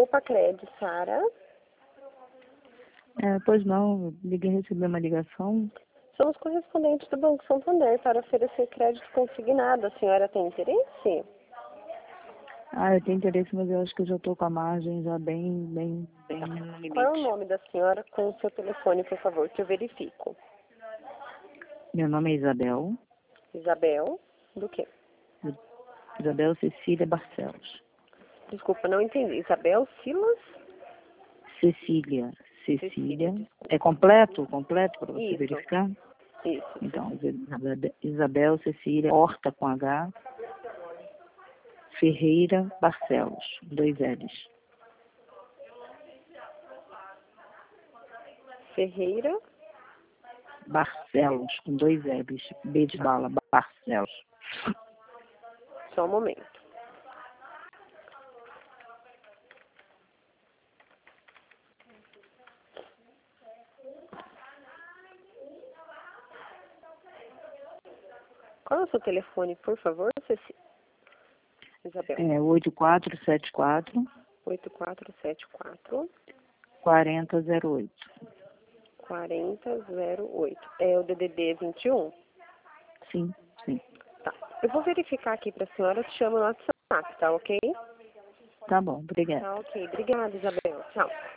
Copa Cred, Sara. Pois não, liguei receber uma ligação. Somos correspondentes do Banco Santander para oferecer crédito consignado. A senhora tem interesse? Eu tenho interesse, mas eu acho que eu já estou com a margem já bem no limite. Qual é o nome da senhora com o seu telefone, por favor, que eu verifico? Meu nome é Isabel. Isabel, do quê? Isabel Cecília Barcelos. Desculpa, não entendi. Isabel Silas? Cecília. Desculpa. É completo para você Isso. verificar? Isso. Então, Isabel Cecília, Horta com H, Ferreira Barcelos, 2 L's. Ferreira Barcelos, com 2 L's. B de bala, Barcelos. Só um momento. Qual é o seu telefone, por favor, Isabel? 8474 8474 4008. 4008. É o DDD 21? Sim. Tá. Eu vou verificar aqui para a senhora, te chamo no WhatsApp, tá ok? Tá bom, obrigada. Tá ok. Obrigada, Isabel. Tchau.